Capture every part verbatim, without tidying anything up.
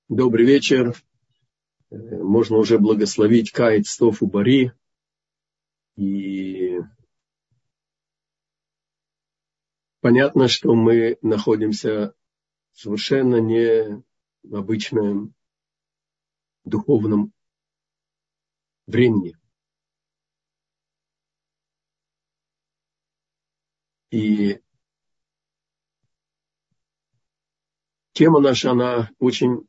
Добрый вечер. Можно уже благословить Каит Стов Убари. И понятно, что мы находимся совершенно не в обычном духовном времени. И тема наша, она очень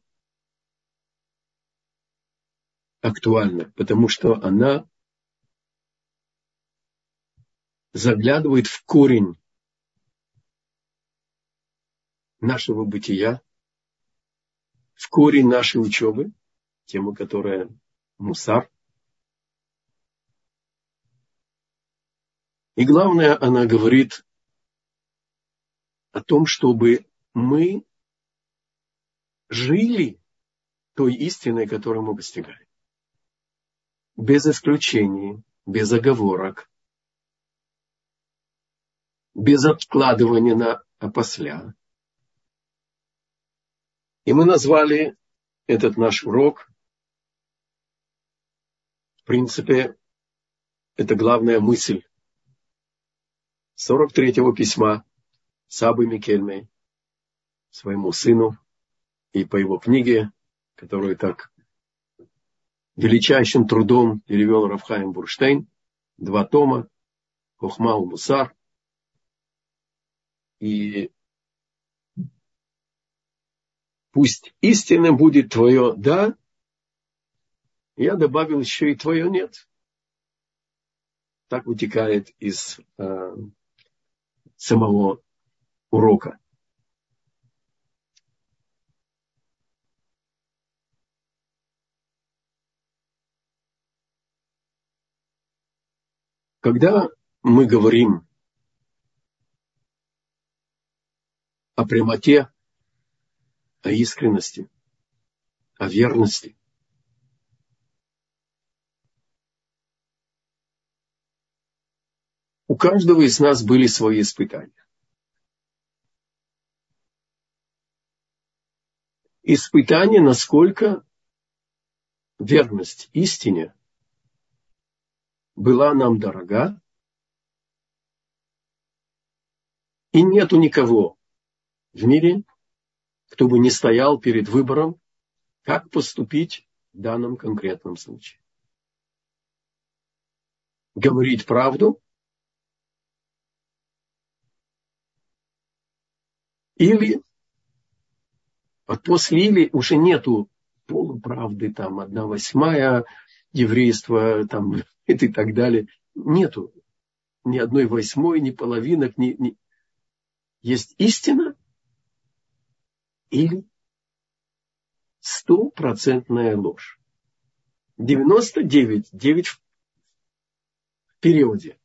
актуальна, потому что она заглядывает в корень нашего бытия, в корень нашей учебы, тема, которая мусар. И главное, она говорит о том, чтобы мы жили той истиной, которую мы постигаем. Без исключений, без оговорок, без откладывания на опосля. И мы назвали этот наш урок, в принципе, это главная мысль сорок третьего письма Сабы Микельмей своему сыну и по его книге, которую так величайшим трудом перевел Рав Хаим Бурштейн, два тома, Хохма у Мусар. И пусть истинным будет твое «да», я добавил еще и твое «нет». Так вытекает из э, самого урока. Когда мы говорим о прямоте, о искренности, о верности, у каждого из нас были свои испытания. Испытание, насколько верность истине была нам дорога, и нету никого в мире, кто бы не стоял перед выбором, как поступить в данном конкретном случае. Говорить правду или вот после или уже нету полуправды, там, одна восьмая еврейства, там, и так далее. Нету ни одной восьмой, ни половинок, ни, ни... Есть истина или стопроцентная ложь. девяносто девять, девять в периоде.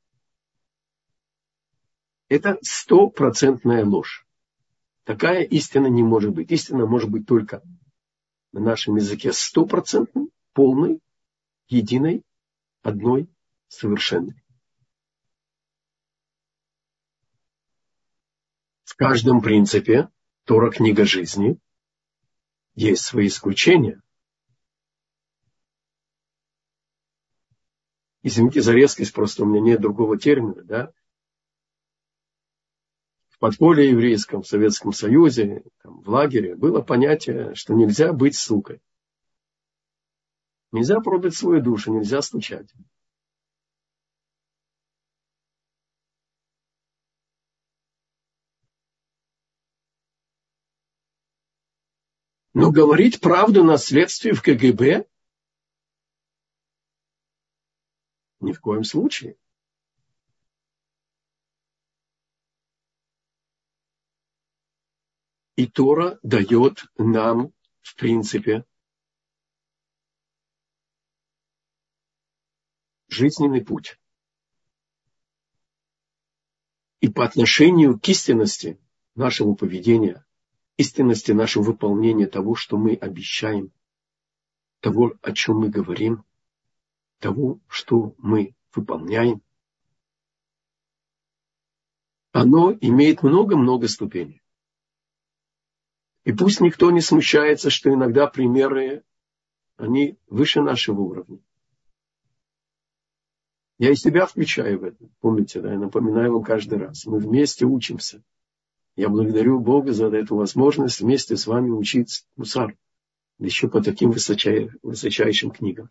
Это стопроцентная ложь. Такая истина не может быть. Истина может быть только на нашем языке стопроцентной, полной, единой, одной, совершенной. В каждом принципе Тора, книга жизни, есть свои исключения. Извините за резкость, просто у меня нет другого термина, да? В подполье еврейском, в Советском Союзе, там, в лагере было понятие, что нельзя быть сукой. Нельзя продать свою душу, нельзя стучать. Но говорить правду на следствии в ка гэ бэ ни в коем случае. И Тора дает нам, в принципе, жизненный путь. И по отношению к истинности нашего поведения, истинности нашего выполнения того, что мы обещаем, того, о чем мы говорим, того, что мы выполняем, оно имеет много-много ступеней. И пусть никто не смущается, что иногда примеры, они выше нашего уровня. Я и себя включаю в это. Помните, да, я напоминаю вам каждый раз. Мы вместе учимся. Я благодарю Бога за эту возможность вместе с вами учиться мусар. Еще по таким высочай, высочайшим книгам.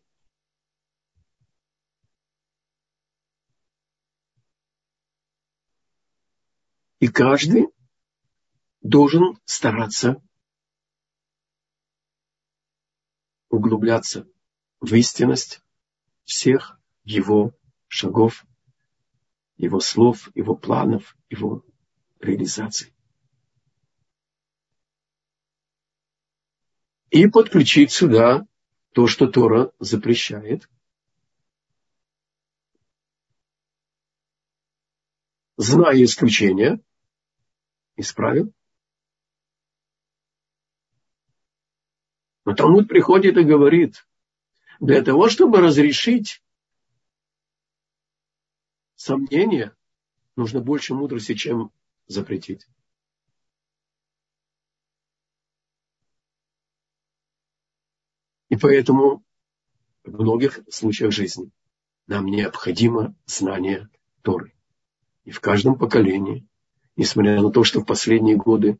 И каждый должен стараться углубляться в истинность всех его шагов, его слов, его планов, его реализаций. И подключить сюда то, что Тора запрещает. Зная исключения из правил. Но Талмуд приходит и говорит, для того, чтобы разрешить сомнения, нужно больше мудрости, чем запретить. И поэтому в многих случаях жизни нам необходимо знание Торы. И в каждом поколении, несмотря на то, что в последние годы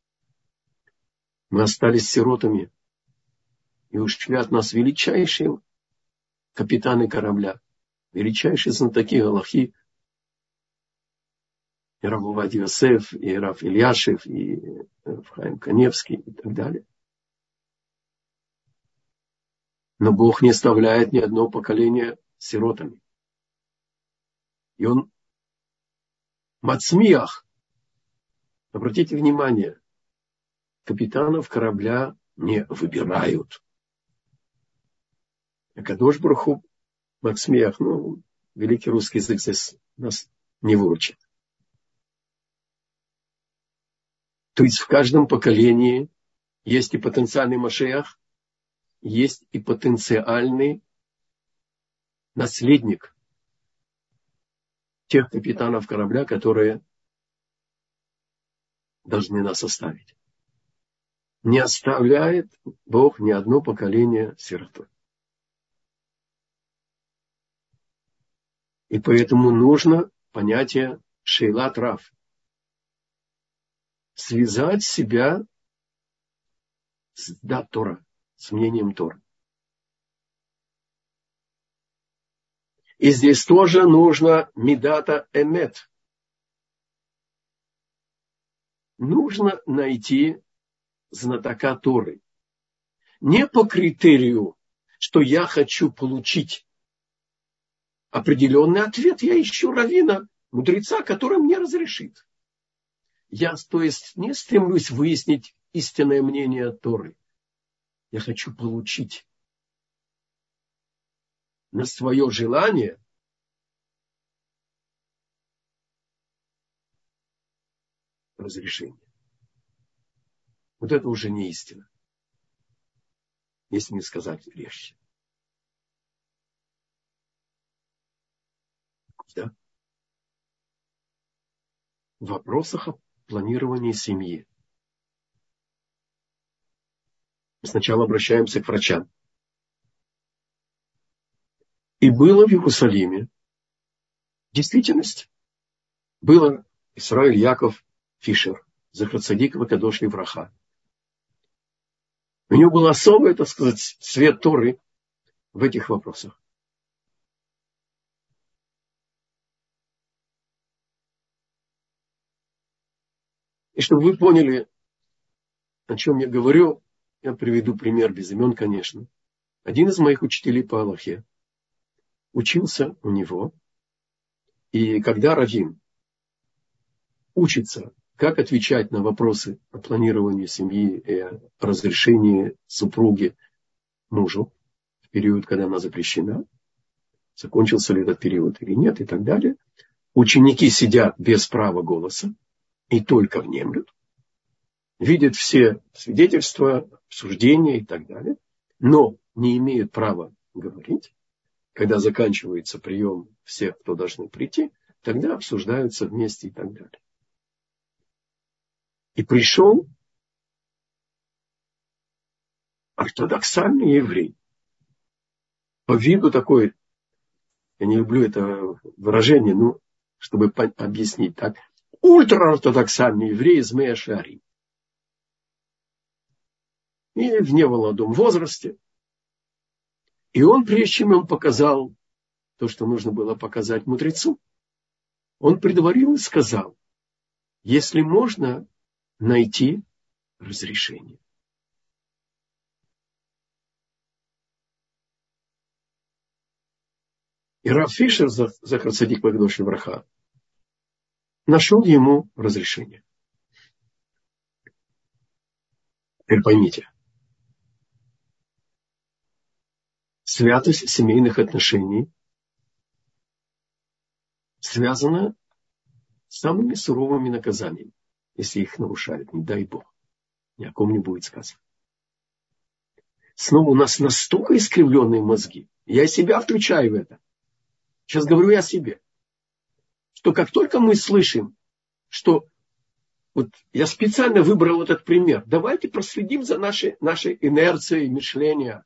мы остались сиротами, и ушли от нас величайшие капитаны корабля, величайшие знатоки галахи, и Рав Овадия Йосеф, и Рав Ильяшев, и Рав Хаим Каневский, и так далее. Но Бог не оставляет ни одно поколение сиротами. И Он мацмиах, обратите внимание, капитанов корабля не выбирают. А Кадош Барух Ху мацмиах, ну, великий русский язык здесь нас не выручит. То есть в каждом поколении есть и потенциальный Машиах, есть и потенциальный наследник тех капитанов корабля, которые должны нас оставить. Не оставляет Бог ни одно поколение сиротой. И поэтому нужно понятие шейлат рав. Связать себя с да, Тора, с мнением Тора. И здесь тоже нужно мидата эмет. Нужно найти знатока Торы. Не по критерию, что я хочу получить определенный ответ. Я ищу раввина, мудреца, который мне разрешит. Я, то есть, не стремлюсь выяснить истинное мнение Торы. Я хочу получить на свое желание разрешение. Вот это уже не истина. Если не сказать резче. Да? В вопросах о планировании семьи. Мы сначала обращаемся к врачам. И было в Иерусалиме действительность. Было Исраиль Яков Фишер, Зехер Цадик Вакадош Левраха. У него был особый, так сказать, свет Торы в этих вопросах. И чтобы вы поняли, о чем я говорю, я приведу пример без имен, конечно. Один из моих учителей по Аллахе учился у него. И когда раввин учится, как отвечать на вопросы о планировании семьи и о разрешении супруги мужу в период, когда она запрещена, закончился ли этот период или нет и так далее, ученики сидят без права голоса и только внемлют, видят все свидетельства, обсуждения и так далее, но не имеют права говорить. Когда заканчивается прием всех, кто должны прийти, тогда обсуждаются вместе и так далее. И пришел ортодоксальный еврей, по виду такой, я не люблю это выражение, ну, чтобы объяснить так, ультраортодоксальный еврей из Меа Шеарим. И в немолодом возрасте. И он, прежде чем он показал то, что нужно было показать мудрецу, он предварил и сказал, если можно найти разрешение. И Рав Фишер, Захар Цадик Магдош Левраха, нашел ему разрешение. Теперь поймите. Святость семейных отношений связана с самыми суровыми наказаниями, если их нарушают, не дай Бог. Ни о ком не будет сказано. Снова у нас настолько искривленные мозги. Я себя включаю в это. Сейчас говорю я о себе. Что как только мы слышим, что вот я специально выбрал этот пример. Давайте проследим за нашей, нашей инерцией мышления.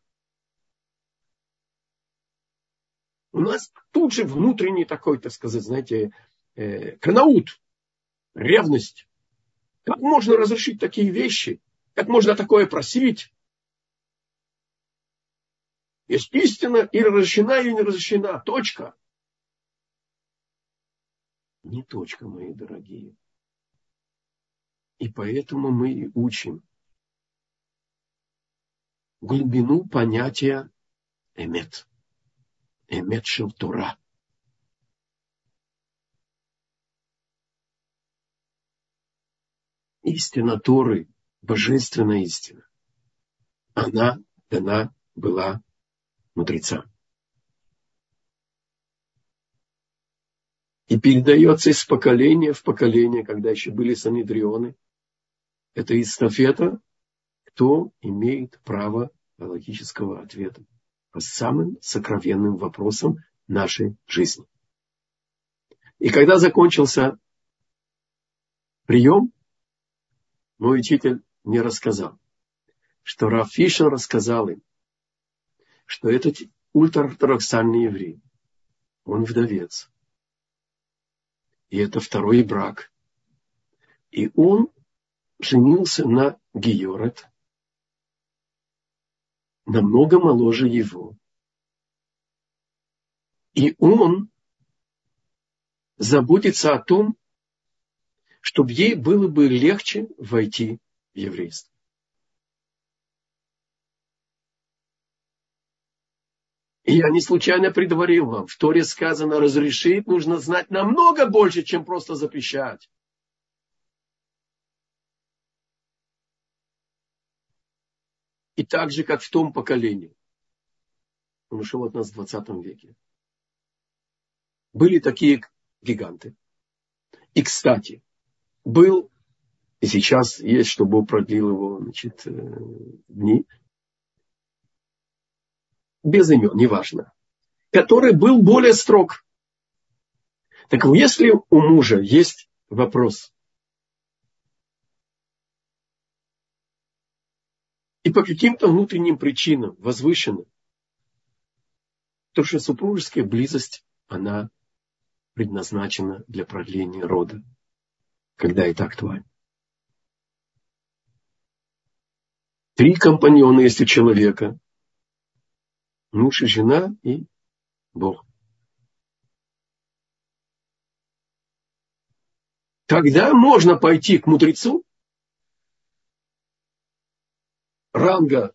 У нас тут же внутренний такой, так сказать, знаете, э, канаут, ревность. Как можно разрешить такие вещи? Как можно такое просить? Есть истина, или разрешена, или не разрешена. Точка. Не точка, мои дорогие. И поэтому мы и учим глубину понятия эмет. Эмет шел Тора. Истина Торы, божественная истина, она дана была мудрецам. И передается из поколения в поколение, когда еще были санедрионы. Это эстафета, кто имеет право логического ответа по самым сокровенным вопросам нашей жизни. И когда закончился прием, мой учитель мне рассказал, что Рав Фишер рассказал им, что этот ультраортодоксальный еврей, он вдовец. И это второй брак. И он женился на Георет, намного моложе его. И он заботится о том, чтобы ей было бы легче войти в еврейство. И я не случайно предварил вам. В Торе сказано, разрешить нужно знать намного больше, чем просто запрещать. И так же, как в том поколении. Он ушел от нас в двадцатом веке. Были такие гиганты. И, кстати, был, и сейчас есть, что Бог продлил его, значит, дни, без имен, неважно, который был более строг. Так если у мужа есть вопрос, и по каким-то внутренним причинам возвышенным, то что супружеская близость, она предназначена для продления рода, когда это актуально. Три компаньона есть у человека. Муж и жена и Бог. Тогда можно пойти к мудрецу ранга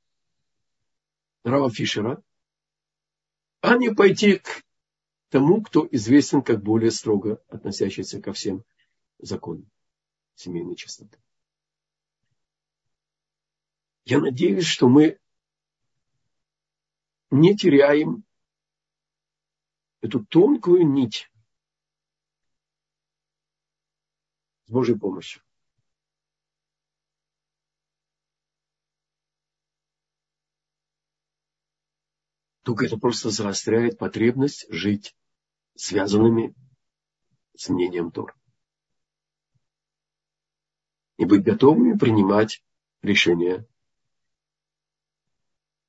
Рава Фишера, а не пойти к тому, кто известен как более строго относящийся ко всем законам семейной чистоты. Я надеюсь, что мы не теряем эту тонкую нить с Божьей помощью. Только это просто заостряет потребность жить связанными с мнением Тора. И быть готовыми принимать решения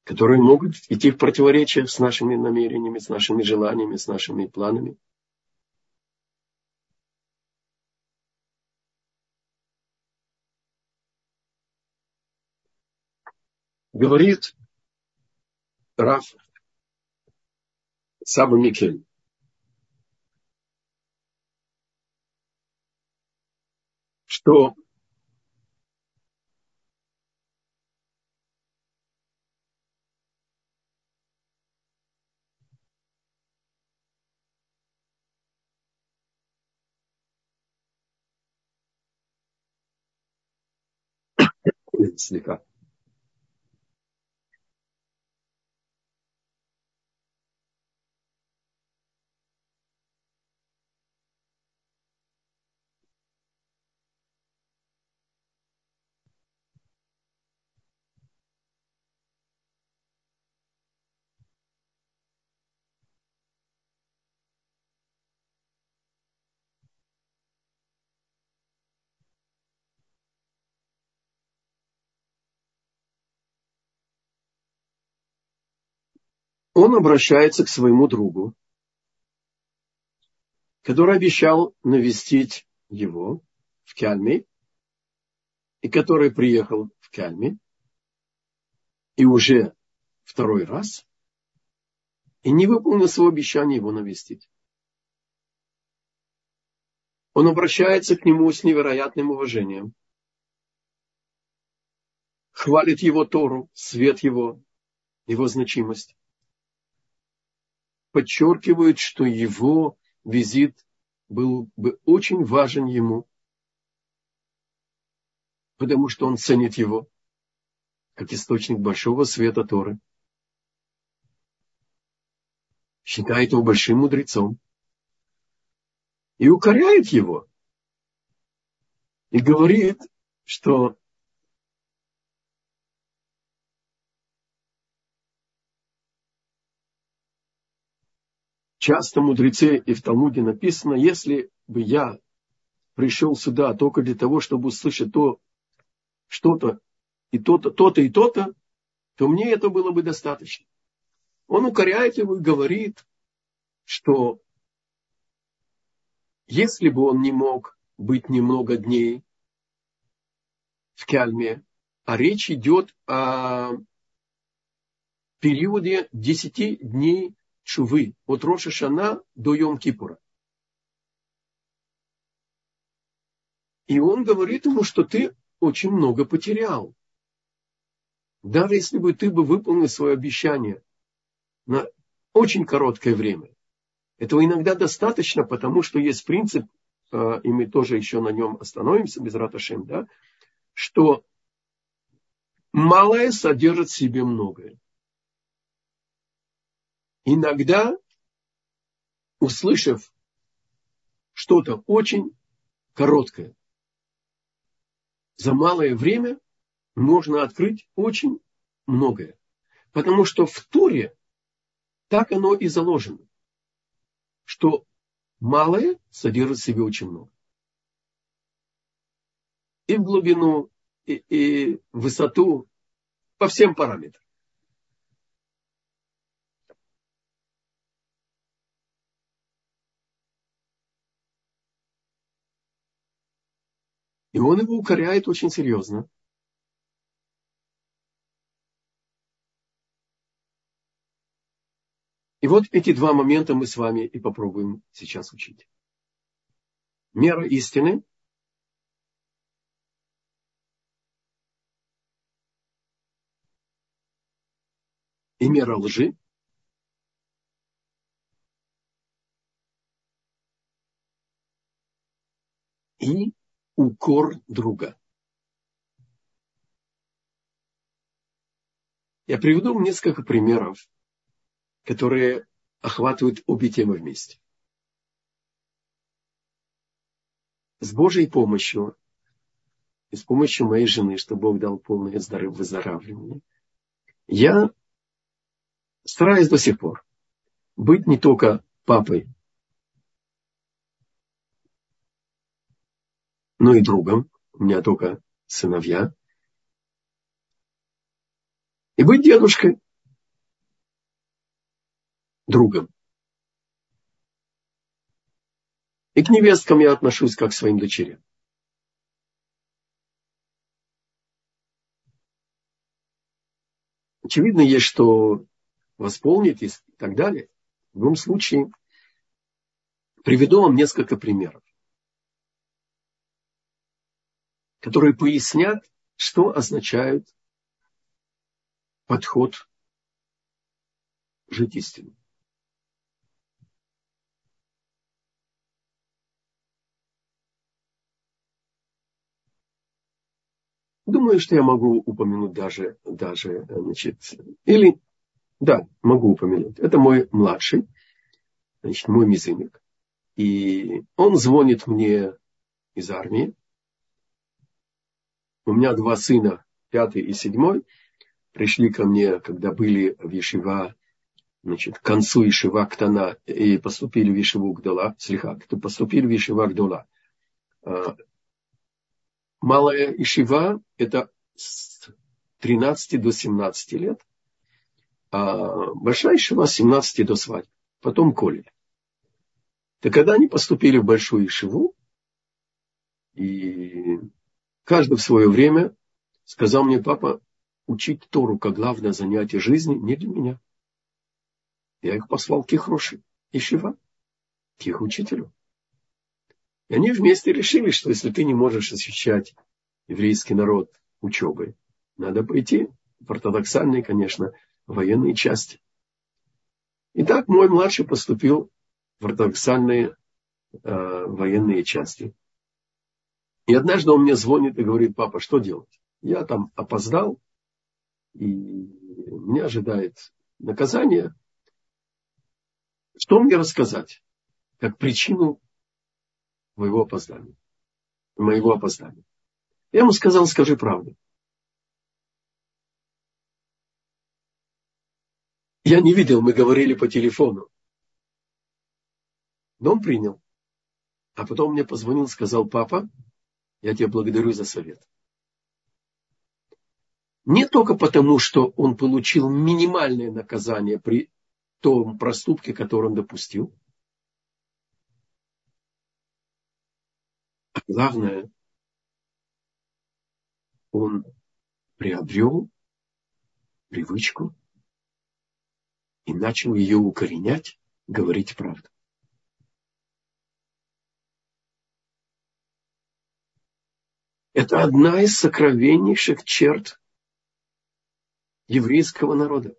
которые могут идти в противоречие с нашими намерениями, с нашими желаниями, с нашими планами. Говорит Рав Саба Микель, что слегка. Он обращается к своему другу, который обещал навестить его в Кельме, и который приехал в Кельме, и уже второй раз, и не выполнил свое обещание его навестить. Он обращается к нему с невероятным уважением, хвалит его Тору, свет его, его значимость, подчеркивает, что его визит был бы очень важен ему, потому что он ценит его как источник большого света Торы, считает его большим мудрецом и укоряет его, и говорит, что часто мудрецы, и в Талмуде написано, если бы я пришел сюда только для того, чтобы услышать то, что-то, и то-то, то-то, и то-то, то мне это было бы достаточно. Он укоряет его и говорит, что если бы он не мог быть немного дней в Кельме, а речь идет о периоде десяти дней тшувы, от Рош ха-Шана до Йом-Кипура. И он говорит ему, что ты очень много потерял. Даже если бы ты бы выполнил свое обещание на очень короткое время. Этого иногда достаточно, потому что есть принцип, и мы тоже еще на нем остановимся, безрат Ашем, да, что малое содержит в себе многое. Иногда, услышав что-то очень короткое, за малое время можно открыть очень многое. Потому что в Торе так оно и заложено, что малое содержит в себе очень много. И в глубину, и, и в высоту, по всем параметрам. И он его укоряет очень серьезно. И вот эти два момента мы с вами и попробуем сейчас учить. Мера истины и мера лжи. И укор друга. Я приведу несколько примеров, которые охватывают обе темы вместе. С Божьей помощью и с помощью моей жены, что Бог дал полное выздоравливание, я стараюсь до сих пор быть не только папой, но и другом. У меня только сыновья. И быть дедушкой. другом. И к невесткам я отношусь как к своим дочерям. Очевидно, есть что восполнить и так далее. В любом случае, приведу вам несколько примеров, которые пояснят, что означает подход жить истину. Думаю, что я могу упомянуть даже, даже значит, или, да, могу упомянуть. Это мой младший, значит, мой мизинник. И он звонит мне из армии. У меня два сына, пятый и седьмой, пришли ко мне, когда были в Ешива, значит, к концу Ешива Ктана, и поступили в Ешиву Гдола, слиха, кто поступили в Ешива Гдола. Малая Ешива – это с тринадцати до семнадцати лет, а большая Ешива с семнадцати до свадьбы, потом колледж. Так когда они поступили в большую Ешиву, и каждый в свое время сказал мне: папа, учить Тору как главное занятие жизни не для меня. Я их послал к их Роши, Ешива, к их учителю. И они вместе решили, что если ты не можешь освещать еврейский народ учебой, надо пойти в ортодоксальные, конечно, военные части. Итак, мой младший поступил в ортодоксальные э, военные части. И однажды он мне звонит и говорит: папа, что делать? Я там опоздал, и меня ожидает наказание. Что мне рассказать как причину моего опоздания? Моего опоздания. Я ему сказал: скажи правду. Я не видел, мы говорили по телефону. Но он принял. А потом мне позвонил, сказал: папа, я тебя благодарю за совет. Не только потому, что он получил минимальное наказание при том проступке, который он допустил. А главное, он приобрел привычку и начал ее укоренять, говорить правду. Это одна из сокровеннейших черт еврейского народа.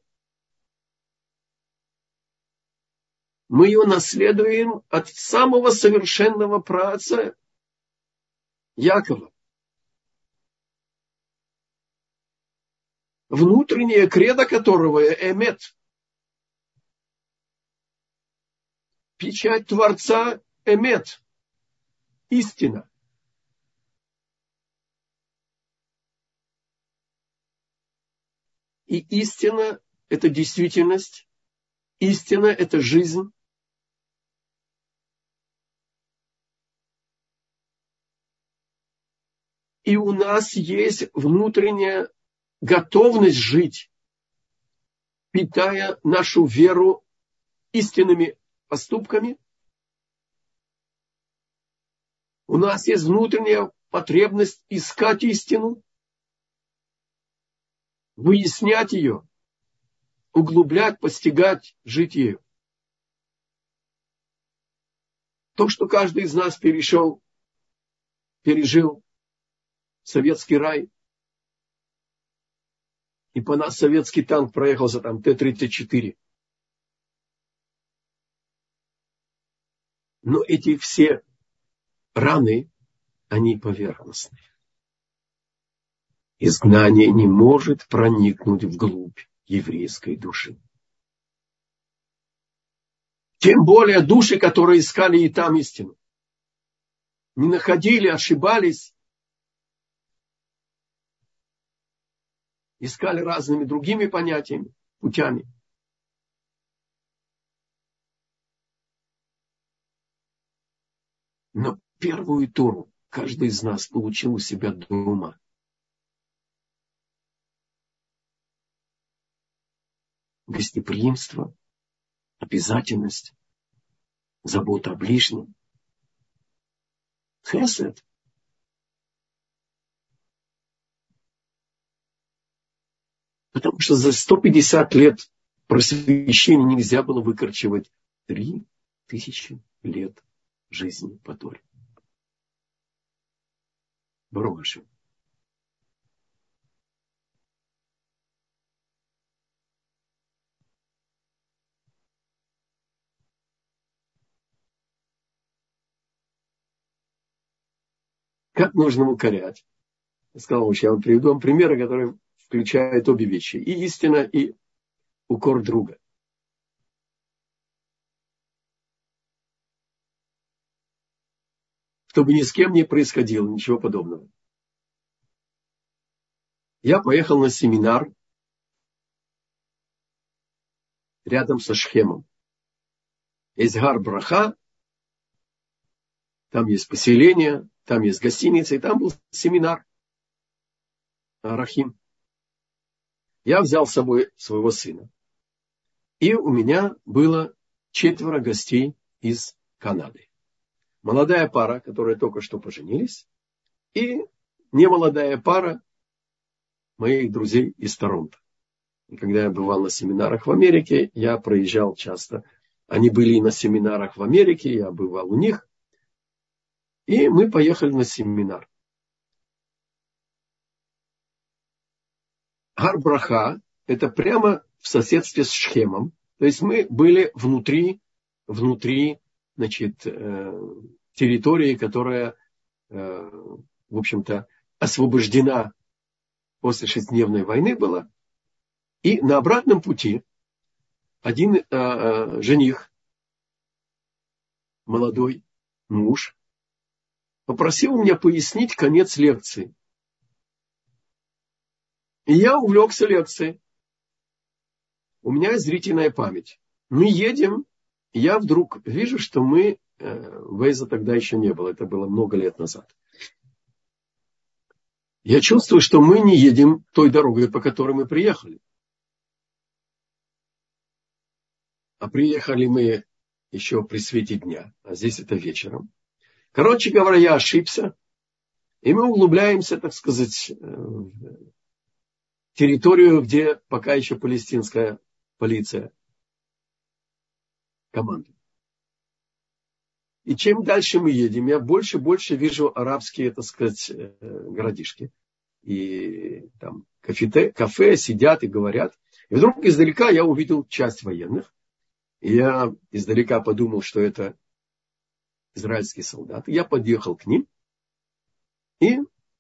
Мы ее наследуем от самого совершенного праотца Якова. Внутреннее кредо которого эмет. Печать Творца эмет. Истина. И истина – это действительность. Истина – это жизнь. И у нас есть внутренняя готовность жить, питая нашу веру истинными поступками. У нас есть внутренняя потребность искать истину, выяснять ее, углублять, постигать, жить ею. То, что каждый из нас перешел, пережил советский рай, и по нас советский танк проехался там Т тридцать четыре. Но эти все раны, они поверхностные. Изгнание не может проникнуть вглубь еврейской души. Тем более души, которые искали и там истину. Не находили, ошибались. Искали разными другими понятиями, путями. Но первую Тору каждый из нас получил у себя дома. Гостеприимство, обязательность, забота о ближнем. Хесед. Потому что за сто пятьдесят лет просвещения нельзя было выкорчевать три тысячи лет жизни по Торе. Барух Ашем. Как нужно укорять? Я сказал, что я вам приведу вам примеры, которые включают обе вещи. И истина, и укор друга. Чтобы ни с кем не происходило ничего подобного. Я поехал на семинар рядом со Шхемом. Есть Гар Браха, там есть поселение, там есть гостиница, и там был семинар Арахим. Я взял с собой своего сына. И у меня было четверо гостей из Канады. Молодая пара, которая только что поженились, и немолодая пара моих друзей из Торонто. И когда я бывал на семинарах в Америке, я проезжал часто. Они были и на семинарах в Америке, я бывал у них. И мы поехали на семинар. Гар-Браха – это прямо в соседстве с Шхемом. То есть мы были внутри, внутри значит, территории, которая, в общем-то, освобождена после шестидневной войны была. И на обратном пути один э, э, жених, молодой муж, попросил меня пояснить конец лекции. И я увлекся лекцией. У меня зрительная память. Мы едем, и я вдруг вижу, что мы... Э, Вейза тогда еще не было, это было много лет назад. Я чувствую, что мы не едем той дорогой, по которой мы приехали. А приехали мы еще при свете дня, а здесь это вечером. Короче говоря, я ошибся, и мы углубляемся, так сказать, в территорию, где пока еще палестинская полиция командует. И чем дальше мы едем, я больше и больше вижу арабские, так сказать, городишки. И там кафе, кафе сидят и говорят. И вдруг издалека я увидел часть военных. И я издалека подумал, что это израильские солдаты. Я подъехал к ним. И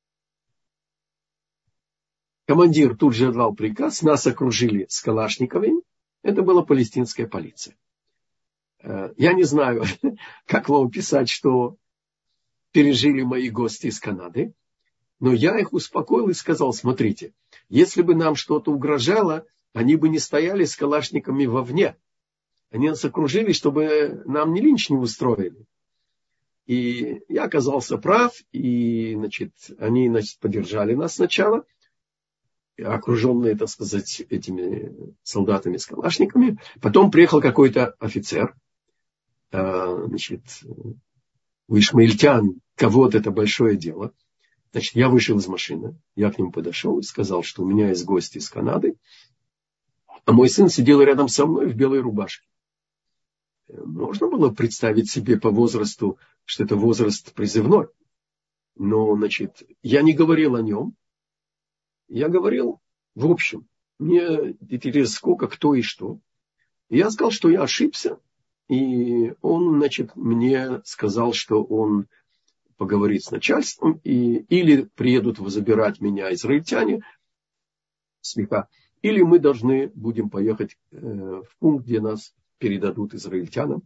командир тут же отдал приказ. Нас окружили с калашниковыми. Это была палестинская полиция. Я не знаю, как вам описать, что пережили мои гости из Канады. Но я их успокоил и сказал, смотрите, если бы нам что-то угрожало, они бы не стояли с калашниками вовне. Они нас окружили, чтобы нам ни линч не устроили. И я оказался прав, и, значит, они, значит, поддержали нас сначала, окруженные, так сказать, этими солдатами с калашниками. Потом приехал какой-то офицер, значит, у ишмаильтян, кого-то это большое дело. Значит, я вышел из машины, я к нему подошел и сказал, что у меня есть гости из Канады, а мой сын сидел рядом со мной в белой рубашке. Можно было представить себе по возрасту, что это возраст призывной. Но, значит, я не говорил о нем. Я говорил в общем. Мне интересно, сколько, кто и что. И я сказал, что я ошибся. И он, значит, мне сказал, что он поговорит с начальством. И, или приедут забирать меня израильтяне. Смеха. Или мы должны будем поехать э, в пункт, где нас передадут израильтянам.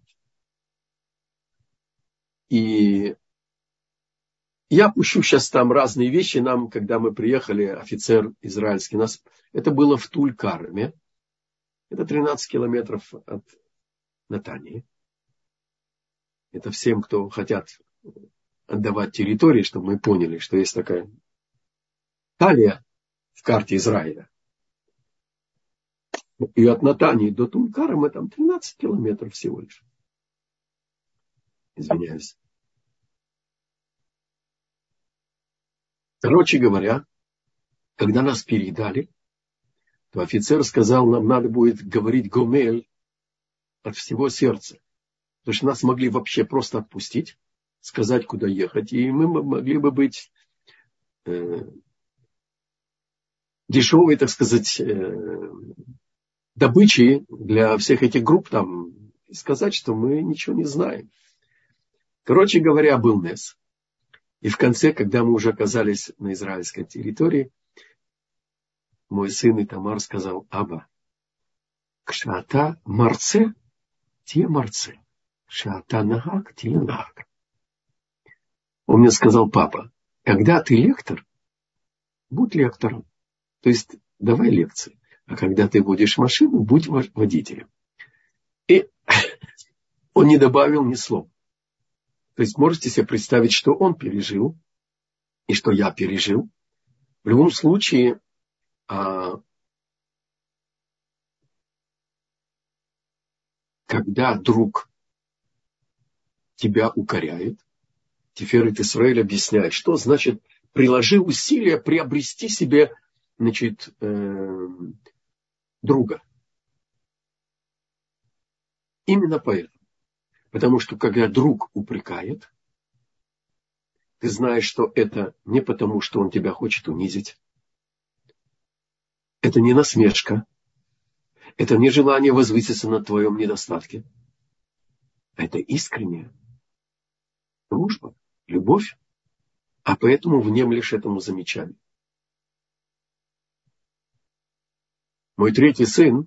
И я пущу сейчас там разные вещи. Нам, когда мы приехали, офицер израильский, нас, это было в Туль-Карме. Это тринадцать километров от Натании. Это всем, кто хотят отдавать территории, чтобы мы поняли, что есть такая талия в карте Израиля. И от Натании до Тулькара мы там тринадцать километров всего лишь. Извиняюсь. Короче говоря, когда нас передали, то офицер сказал, нам надо будет говорить гомель от всего сердца. Потому что нас могли вообще просто отпустить, сказать, куда ехать. И мы могли бы быть э, дешевой, так сказать, э, добычей для всех этих групп там. И сказать, что мы ничего не знаем. Короче говоря, был Нес. И в конце, когда мы уже оказались на израильской территории, мой сын Итамар сказал: Аба, кшата марце, те марце, шата нагак, те нагак. Он мне сказал: папа, когда ты лектор, будь лектором. То есть давай лекции. А когда ты водишь машину, будь водителем. И он не добавил ни слова. То есть можете себе представить, что он пережил и что я пережил. В любом случае, а, когда друг тебя укоряет, Тиферет Исраэль объясняет, что значит приложи усилия приобрести себе, значит, э, друга. Именно поэтому. Потому что когда друг упрекает, ты знаешь, что это не потому, что он тебя хочет унизить. Это не насмешка. Это не желание возвыситься на твоем недостатке. Это искренняя дружба, любовь. А поэтому внемлешь этому замечанию. Мой третий сын,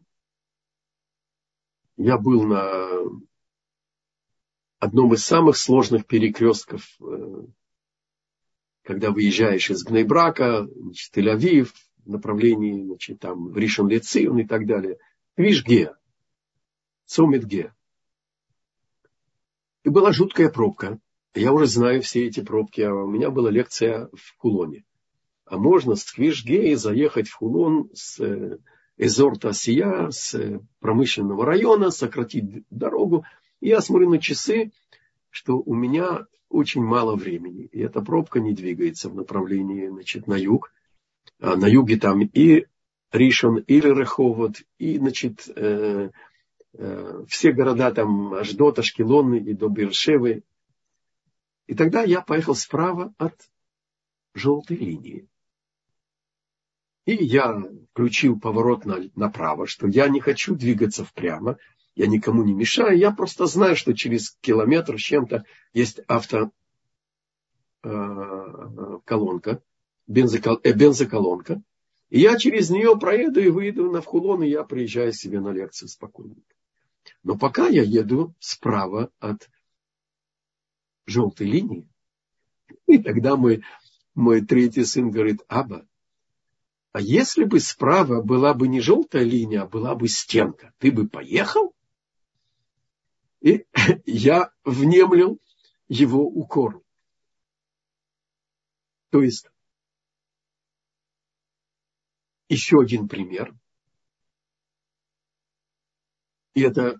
я был на одном из самых сложных перекрестков, когда выезжаешь из Бней-Брака, Тель-Авив, в направлении, значит, там, в Ришон-Ле-Цион и так далее. Квиш-Ге, Цомит-Ге. И была жуткая пробка. Я уже знаю все эти пробки. А у меня была лекция в Хулоне. А можно с Квиш-Ге заехать в Хулон с Эзор-Тасия, с промышленного района, сократить дорогу. И я смотрю на часы, что у меня очень мало времени. И эта пробка не двигается в направлении, значит, на юг. А на юге там и Ришон, и Реховод, и, значит, э, э, все города там аж до Ашкелона и до Бершевы. И тогда я поехал справа от желтой линии. И я включил поворот на, направо, что я не хочу двигаться впрямо, я никому не мешаю, я просто знаю, что через километр с чем-то есть автоколонка, бензокол, э, бензоколонка, и я через нее проеду и выйду на Хулон, и я приезжаю себе на лекцию спокойненько. Но пока я еду справа от желтой линии, и тогда мой, мой третий сын говорит: Аба, а если бы справа была бы не желтая линия, а была бы стенка, ты бы поехал? И я внемлил его укору. То есть, еще один пример. И это,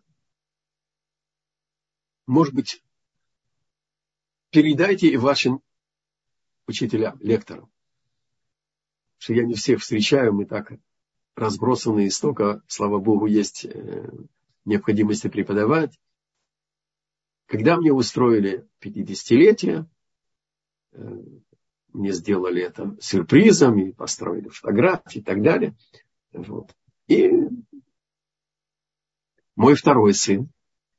может быть, передайте и вашим учителям, лекторам. Что я не всех встречаю, мы так разбросанные, столько, слава Богу, есть необходимости преподавать. Когда мне устроили пятидесятилетие, мне сделали это сюрпризом и построили фотографии и так далее. Вот. И мой второй сын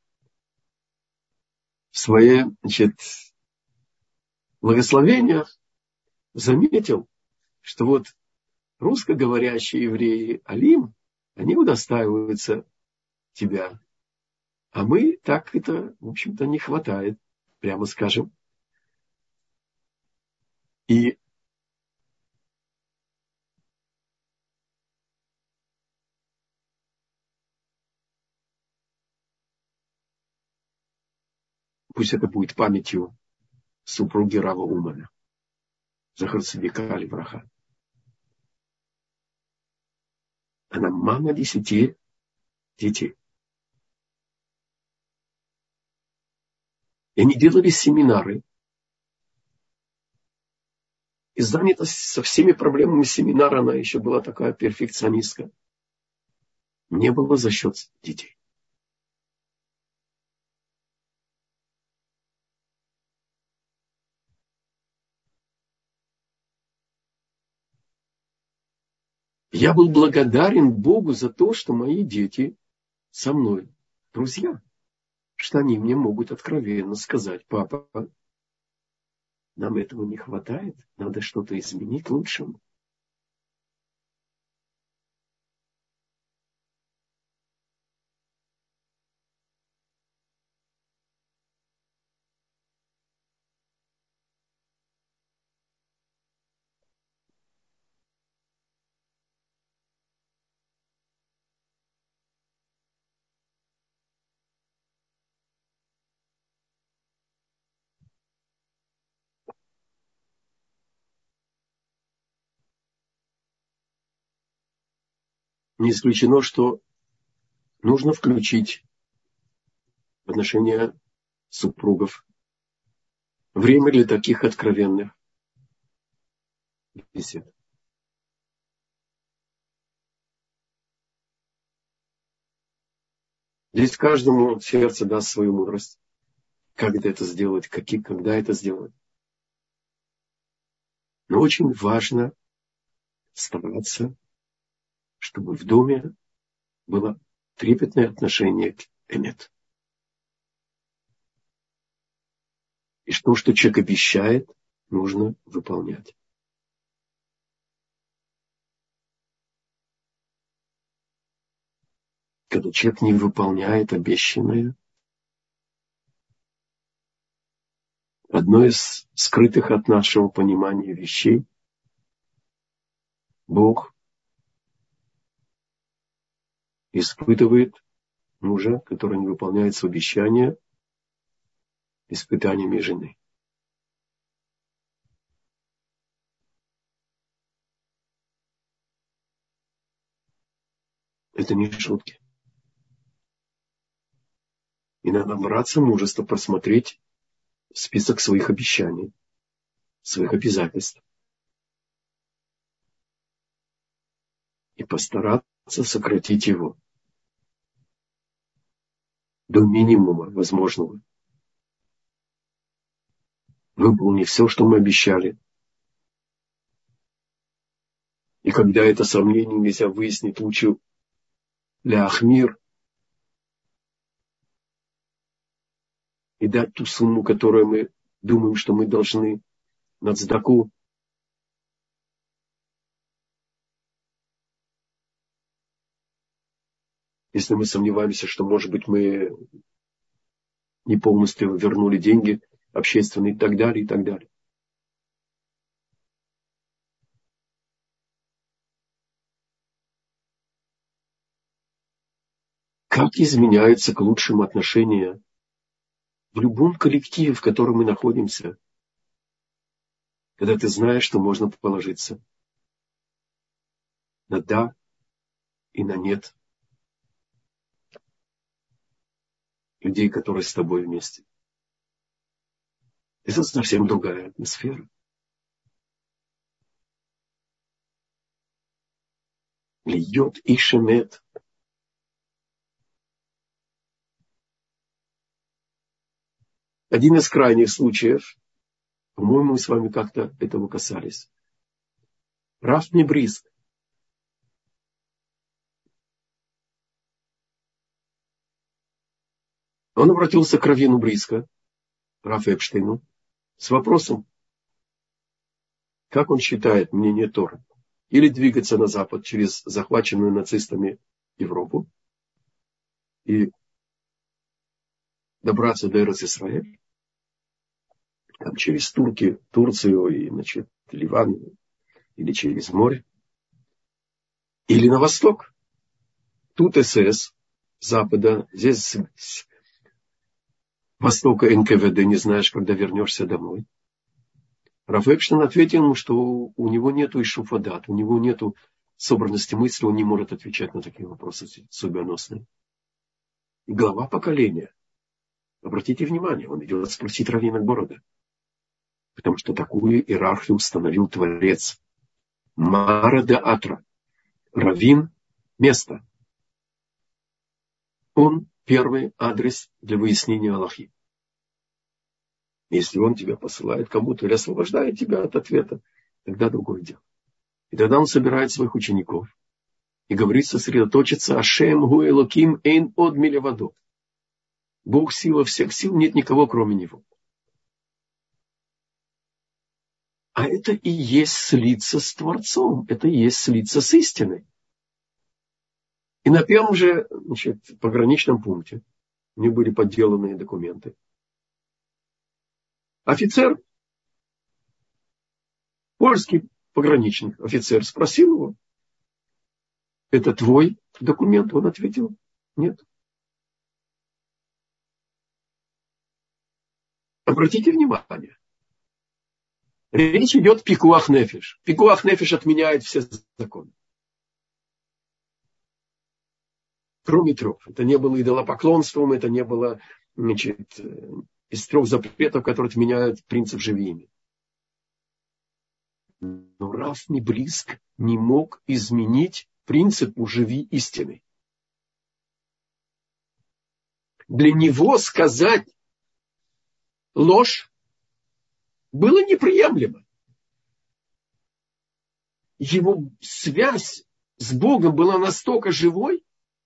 в своих, значит, благословениях заметил, что вот русскоговорящие евреи Алим, они удостаиваются тебя. А мы так это, в общем-то, не хватает, прямо скажем. И пусть это будет памятью супруги Рава Умана, Захар Цадика аль-Браха. Она мама десяти детей. И они делали семинары. И занятость со всеми проблемами семинара, она еще была такая перфекционистка. Не было за счет детей. Я был благодарен Богу за то, что мои дети со мной друзья. Что они мне могут откровенно сказать: папа, нам этого не хватает, надо что-то изменить к лучшему. Не исключено, что нужно включить в отношения супругов время для таких откровенных бесед. Здесь каждому сердце даст свою мудрость. Как это сделать, какие, когда это сделать. Но очень важно стараться, чтобы в доме было трепетное отношение к эмет. И что, что человек обещает, нужно выполнять. Когда человек не выполняет обещанное, одно из скрытых от нашего понимания вещей, Бог испытывает мужа, который не выполняет свои обещания, испытаниями жены. Это не шутки. И надо браться мужество, просмотреть список своих обещаний, своих обязательств. И постараться сократить его до минимума возможного. Выполнив все, что мы обещали. И когда это сомнение нельзя выяснить, лучше ля ахмир и дать ту сумму, которую мы думаем, что мы должны на цдаку. Если мы сомневаемся, что, может быть, мы не полностью вернули деньги общественные и так далее, и так далее. Как изменяются к лучшему отношения в любом коллективе, в котором мы находимся, когда ты знаешь, что можно положиться на да и на нет людей, которые с тобой вместе. Это совсем другая атмосфера. Льет и шемет. Один из крайних случаев, по-моему, мы с вами как-то этого касались. Рав Мибриск. Он обратился к раввину Бриска, Рафу Эпштейну, с вопросом, как он считает мнение Торы, или двигаться на запад через захваченную нацистами Европу и добраться до Эрец-Исраэль, там через Турки, Турцию и, значит, Ливан, или через море, или на восток. Тут СС, запада, здесь с востока эн ка вэ дэ, не знаешь, когда вернешься домой. Рав Эпштейн ответил ему, что у него нету ишуфадат, у него нету собранности мысли, он не может отвечать на такие вопросы судьбоносные. глава поколения. Обратите внимание, он идет спросить раввина города. Потому что такую иерархию установил Творец. Мара де Атра. Раввин – место. Он первый адрес для выяснения Аллахи. Если он тебя посылает кому-то или освобождает тебя от ответа, тогда другое дело. И тогда он собирает своих учеников и говорит сосредоточиться Ашем гу элоким эйн од милевадо. Бог сила всех сил, нет никого кроме него. А это и есть слиться с Творцом, это и есть слиться с истиной. И на первом же, значит, пограничном пункте у них были подделанные документы. Офицер, польский пограничник, офицер спросил его: это твой документ? Он ответил: нет. Обратите внимание. Речь идет пикуах нефиш. Пикуах нефиш отменяет все законы. Кроме трех. Это не было идолопоклонством, это не было, значит, из трех запретов, которые отменяют принцип «живи ими». Но Рав Миблиск не мог изменить принципу «живи истиной». Для него сказать ложь было неприемлемо. Его связь с Богом была настолько живой,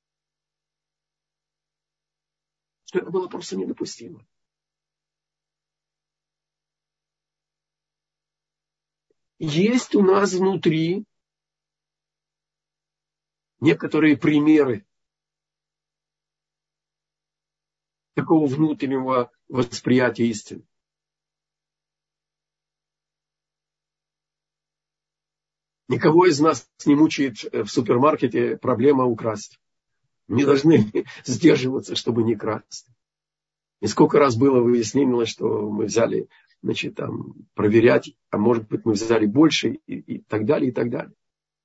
что это было просто недопустимо. Есть у нас внутри некоторые примеры такого внутреннего восприятия истины. Никого из нас не мучает в супермаркете проблема украсть. Не должны сдерживаться, чтобы не красть. И сколько раз было выяснено, что мы взяли, значит, там, проверять, а может быть, мы взяли больше, и, и так далее, и так далее.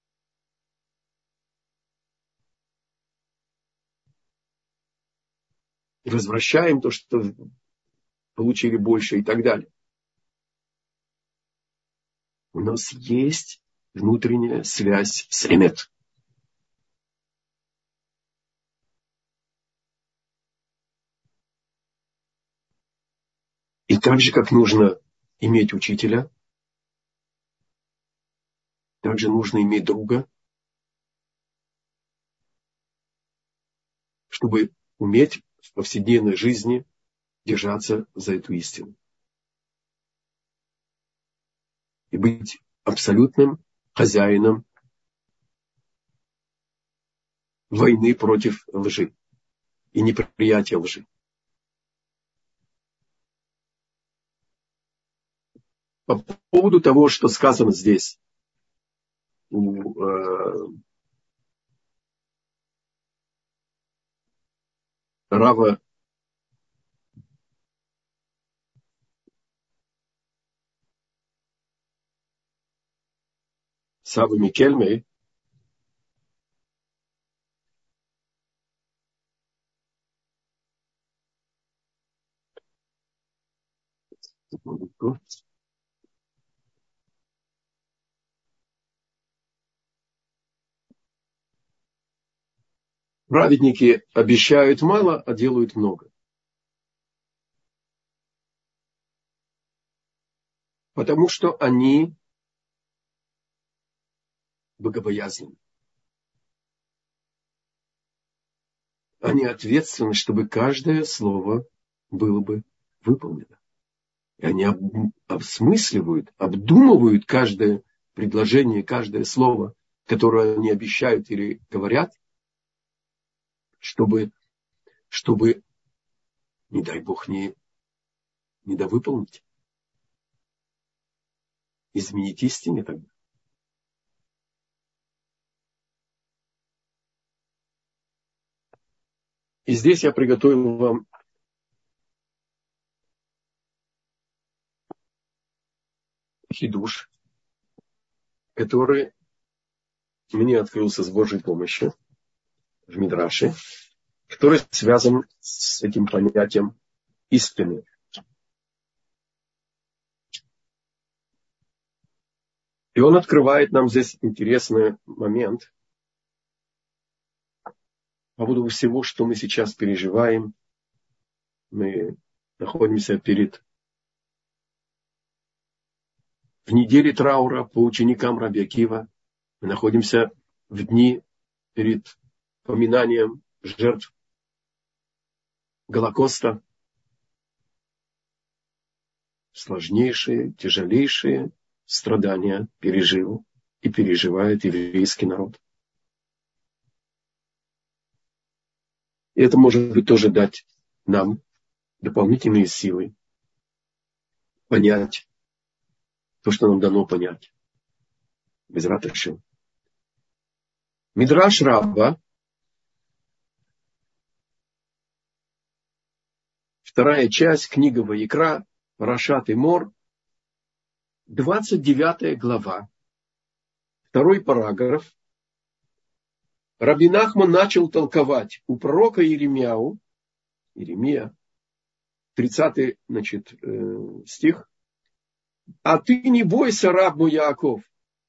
И возвращаем то, что получили больше, и так далее. У нас есть внутренняя связь с эмет. И так же, как нужно иметь учителя, также нужно иметь друга, чтобы уметь в повседневной жизни держаться за эту истину. И быть абсолютным хозяином войны против лжи и неприятия лжи. По поводу того, что сказано здесь у э, Рава Савы Микельмей, праведники обещают мало, а делают много. Потому что они богобоязненны. Они ответственны, чтобы каждое слово было бы выполнено. И они обсмысливают, обдумывают каждое предложение, каждое слово, которое они обещают или говорят, чтобы, чтобы не дай Бог, не, недовыполнить. Изменить истине тогда. И здесь я приготовил вам хидуш, который мне открылся с Божьей помощью в Мидраше. который связан с этим понятием истины. И он открывает нам здесь интересный момент по поводу всего, что мы сейчас переживаем. Мы находимся перед в неделе траура по ученикам Раби Акива. Мы находимся в дни перед поминанием жертв Голокоста. Сложнейшие, тяжелейшие страдания пережил и переживает еврейский народ. И это может быть тоже дать нам дополнительные силы понять то, что нам дано понять. Безрат Ашем. Мидраш Раба, вторая часть, книга Ваикра, Парашат Эмор, двадцать девятая глава, второй параграф. Раби Нахман начал толковать у пророка Иеремияу, Иеремия, тридцатый, значит, стих. «А ты не бойся, раб мой Яаков»,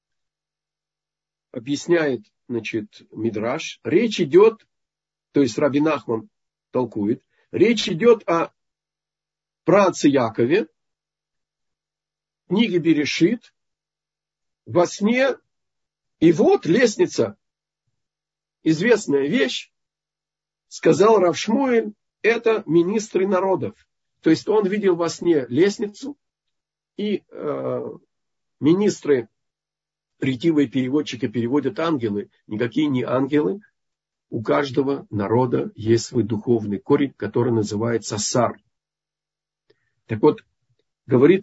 объясняет, значит, Мидраш. Речь идет, то есть Раби Нахман толкует, речь идет о праотце Якове, книге Берешит, во сне, и вот лестница, известная вещь, сказал Рав Шмуэль, это министры народов. То есть он видел во сне лестницу, и э, министры, ретивые переводчики переводят ангелы, никакие не ангелы. У каждого народа есть свой духовный корень, который называется сар. Так вот, говорит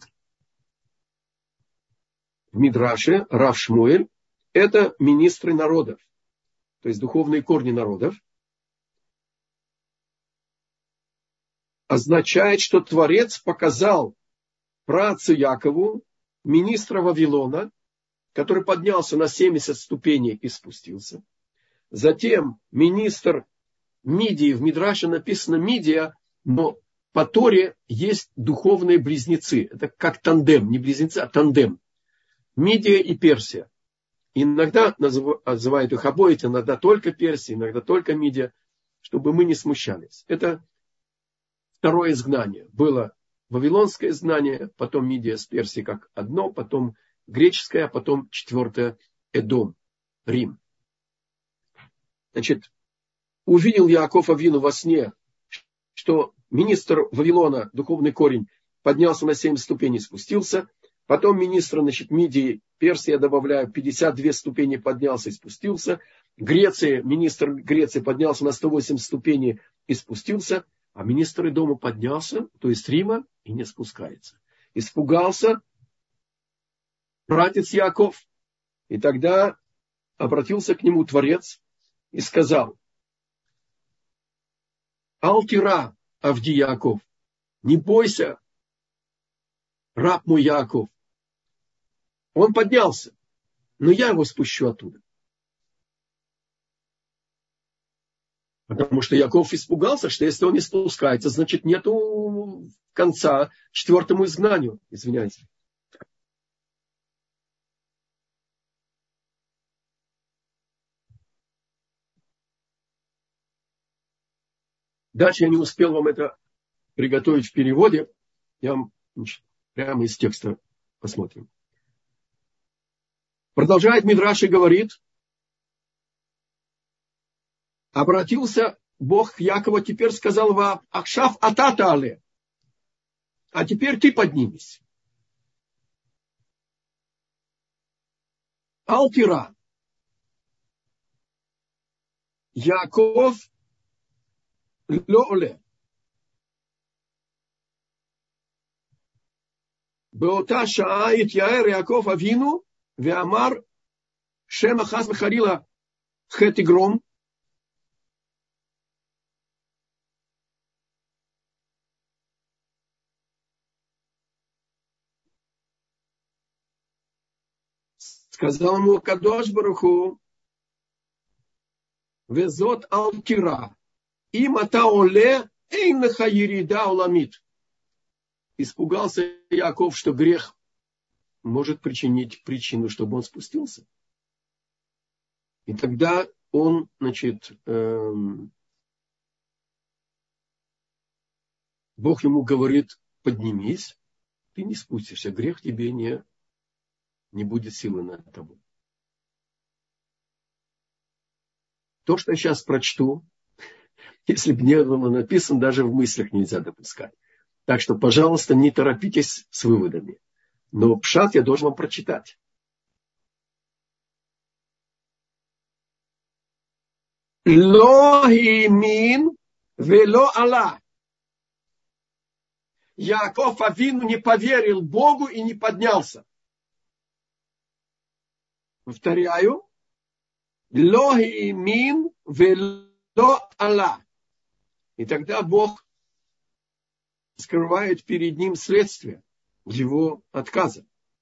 в Мидраше Рав Шмуэль, это министры народов, то есть духовные корни народов. Означает, что Творец показал праотцу Якову, министра Вавилона, который поднялся на семьдесят ступеней и спустился. Затем министр Мидии, в Мидраше написано Мидия, но по Торе есть духовные близнецы. Это как тандем, не близнецы, а тандем. Мидия и Персия. Иногда называют их обоих, иногда только Персия, иногда только Мидия, чтобы мы не смущались. Это второе изгнание. Было вавилонское изгнание, потом Мидия с Персией как одно, потом греческое, а потом четвертое Эдом, Рим. Значит, увидел Яаков Авину во сне, что министр Вавилона, духовный корень, поднялся на семь ступеней, спустился. Потом министр, значит, Мидии, Персии, я добавляю, пятьдесят две ступени поднялся и спустился. Греция, министр Греции поднялся на сто восемь ступеней и спустился. А министр Эдома поднялся, то есть Рима, и не спускается. Испугался братец Яаков. И тогда обратился к нему Творец и сказал: Алтира, Авди Яаков, не бойся, раб мой Яаков. Он поднялся, но я его спущу оттуда. Потому что Яаков испугался, что если он не спускается, значит нету конца четвертому изгнанию. Извиняйте. Дальше я не успел вам это приготовить в переводе. Я вам прямо из текста посмотрим. Продолжает Мидраш и говорит: обратился Бог к Якову, теперь сказал вам: Ахшав атата але. А теперь ты поднимись. Алтира. Яков ло оле. באותה שעה התייער יעקב אבינו ואמר שמא חס וחלילה חטא יגרום. сказал ему Кадош Барух ху: וזאת אל תירא, им атаоле эйнаха ерида уламит. Испугался Яков, что грех может причинить причину, чтобы он спустился. И тогда он, значит, эм, Бог ему говорит, поднимись, ты не спустишься, грех тебе не, не будет силы над тобой. То, что я сейчас прочту, если бы не было написано, даже в мыслях нельзя допускать. Так что, пожалуйста, не торопитесь с выводами. Но пшат я должен вам прочитать. Ло химин вело ала. Яаков Авину не поверил Богу и не поднялся. Повторяю. Ло химин вело ала. И тогда Бог скрывает перед ним следствие его отказа.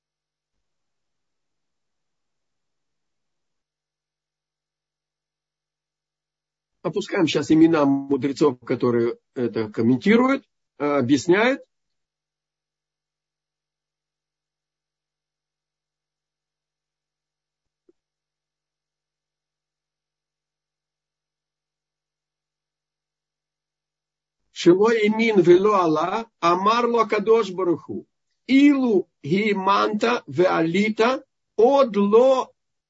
Опускаем сейчас имена мудрецов, которые это комментируют, объясняют. Шело имин вело ала, амар ло кадош баруху. Илу гиманта веалита, од ло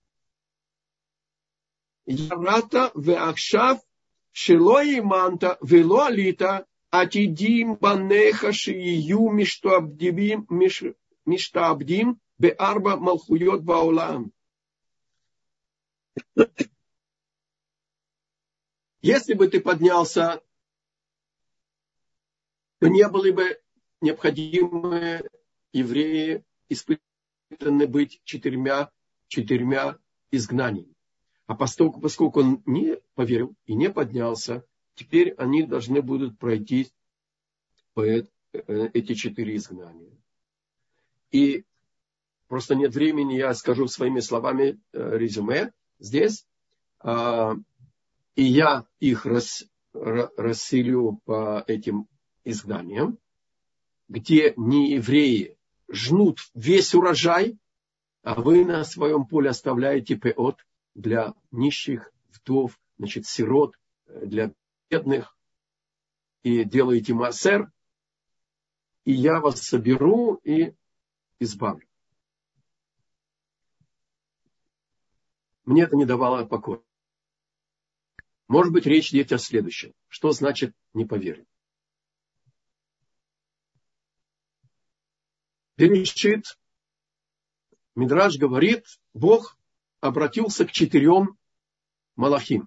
ярата веахшав, шело иманта вело алита, атидим банеха шию миштабдим миштабдим беарба малхуйот баулам. Если бы ты поднялся, то не были бы необходимы евреи испытаны быть четырьмя, четырьмя изгнаниями. А поскольку, поскольку он не поверил и не поднялся, теперь они должны будут пройти эти четыре изгнания. И просто нет времени, я скажу своими словами резюме здесь. И я их рас, расселю по этим изгнаниям, где неевреи жнут весь урожай, а вы на своем поле оставляете пеот для нищих, вдов, значит, сирот, для бедных, и делаете маасер, и я вас соберу и избавлю. Мне это не давало покоя. Может быть, речь идет о следующем. Что значит не поверить? Берешит, Мидраш говорит, Бог обратился к четырем малахим.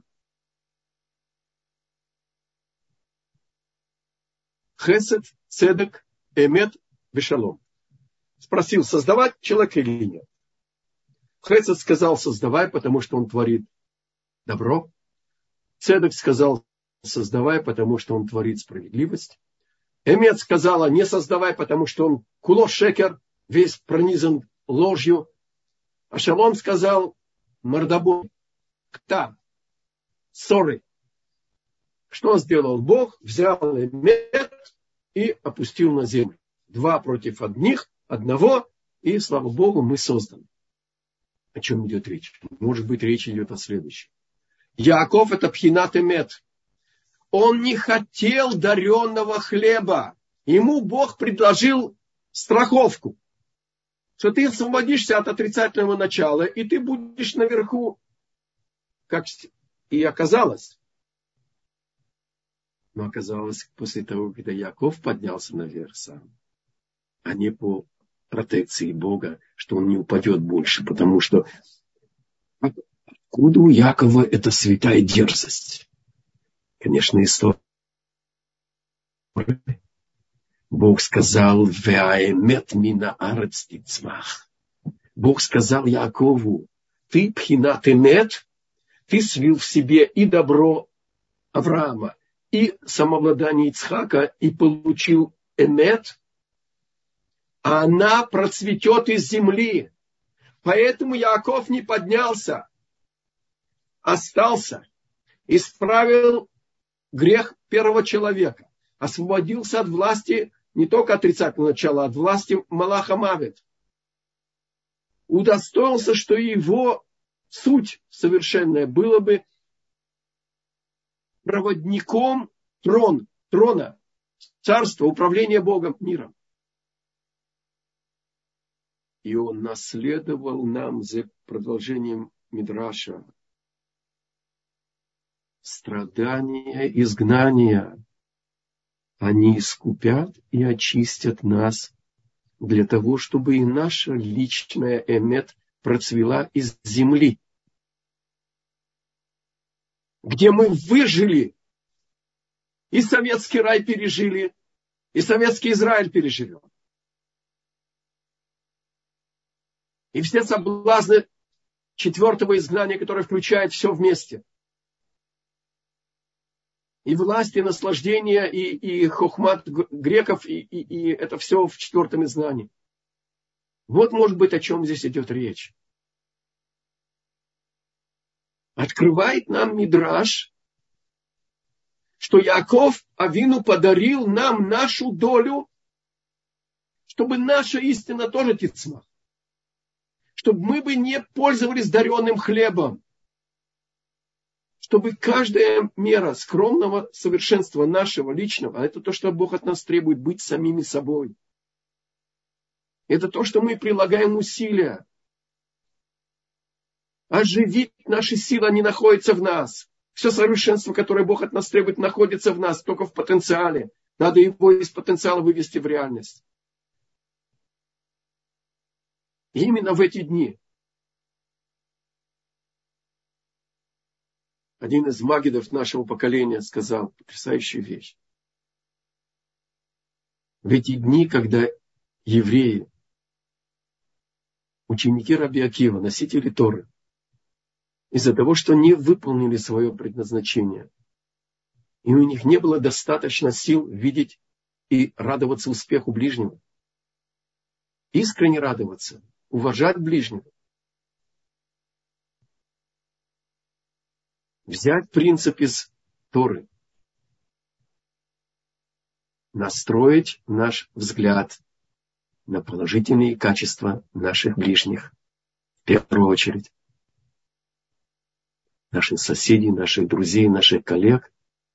Хесед, цедек, эмет, бешалом. Спросил, создавать человека или нет. Хесед сказал, создавай, потому что он творит добро. Цедек сказал, создавай, потому что он творит справедливость. Эмет сказала, не создавай, потому что он куло шекер, весь пронизан ложью. А Шалом сказал, мордобой, кта, ссоры. Что он сделал? Бог взял эмет и опустил на землю. Два против одних, одного, и, слава Богу, мы созданы. О чем идет речь? Может быть, речь идет о следующем. Яаков – это пхинат эмет. Он не хотел даренного хлеба. Ему Бог предложил страховку. Что ты освободишься от отрицательного начала, и ты будешь наверху. Как и оказалось. Но оказалось, после того, когда Яков поднялся наверх сам, а не по протекции Бога, что он не упадет больше. Потому что откуда у Якова эта святая дерзость? Конечно, история. Бог сказал, «Веаэмет мина арец тицмах». Бог сказал Яакову, ты пхинат эмет, ты свил в себе и добро Авраама, и самообладание Ицхака, и получил эмет, а она процветет из земли. Поэтому Яаков не поднялся, остался, исправил грех первого человека. Освободился от власти не только отрицательного начала, а от власти Малаха Мавет. Удостоился, что его суть совершенная была бы проводником трон, трона, царства, управления Богом, миром. И он наследовал нам за продолжением Мидраша страдания, изгнания. Они искупят и очистят нас для того, чтобы и наша личная эмет процвела из земли, где мы выжили, и советский рай пережили, и советский Израиль переживем. И все соблазны четвертого изгнания, которое включает все вместе. И власть, и наслаждение, и, и хохмат греков, и, и, и это все в четвертом изгнании. Вот, может быть, о чем здесь идет речь. Открывает нам Мидраш, что Яаков Авину подарил нам нашу долю, чтобы наша истина тоже тицмах. Чтобы мы бы не пользовались даренным хлебом. Чтобы каждая мера скромного совершенства нашего личного, а это то, что Бог от нас требует, быть самими собой. Это то, что мы прилагаем усилия. Оживить наши силы, они находятся в нас. Все совершенство, которое Бог от нас требует, находится в нас, только в потенциале. Надо его из потенциала вывести в реальность. И именно в эти дни один из магидов нашего поколения сказал потрясающую вещь. В эти дни, когда евреи, ученики Раби Акива, носители Торы, из-за того, что не выполнили свое предназначение, и у них не было достаточно сил видеть и радоваться успеху ближнего, искренне радоваться, уважать ближнего, взять принцип из Торы, настроить наш взгляд на положительные качества наших ближних, в первую очередь, наших соседей, наших друзей, наших коллег,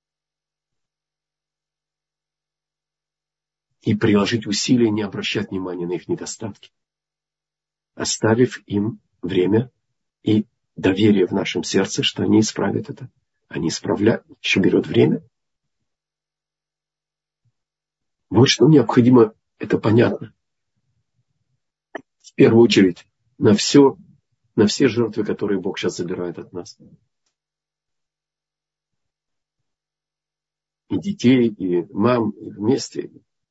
и приложить усилия не обращать внимания на их недостатки, оставив им время и доверие в нашем сердце, что они исправят это. Они исправляют, еще берет время. Вот что необходимо, это понятно. В первую очередь, на все, на все жертвы, которые Бог сейчас забирает от нас. И детей, и мам, и вместе.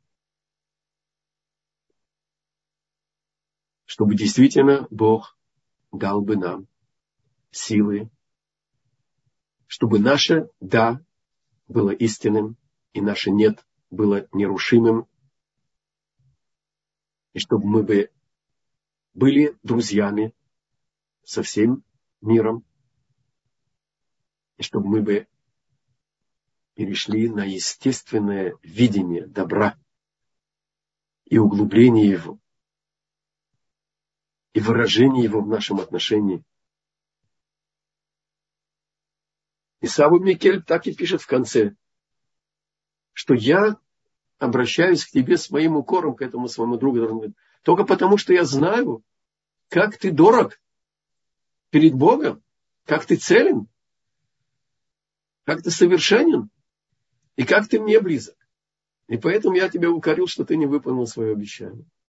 Чтобы действительно Бог дал бы нам силы, чтобы наше «да» было истинным, и наше «нет» было нерушимым, и чтобы мы бы были друзьями со всем миром, и чтобы мы бы перешли на естественное видение добра и углубление его, и выражение его в нашем отношении. И Саву Микель так и пишет в конце, что я обращаюсь к тебе с моим укором, к этому своему другу, только потому, что я знаю, как ты дорог перед Богом, как ты целен, как ты совершенен, и как ты мне близок. И поэтому я тебя укорил, что ты не выполнил свое обещание.